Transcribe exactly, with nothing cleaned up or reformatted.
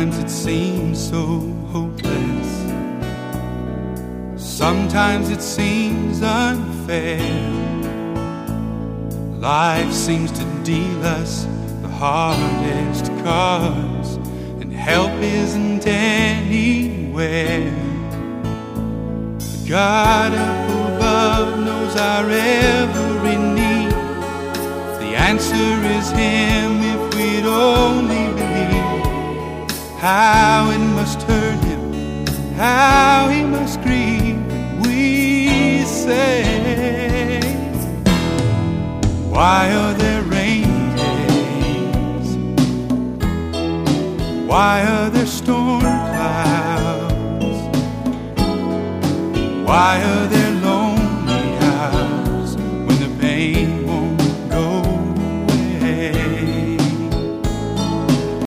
Sometimes it seems so hopeless. Sometimes it seems unfair. Life seems to deal us the hardest cards, and help isn't anywhere. The God up above knows our every need. The answer is Him if we'd only believe. How it must hurt Him, how He must grieve when we say, why are there rainy days? Why are there storm clouds? Why are there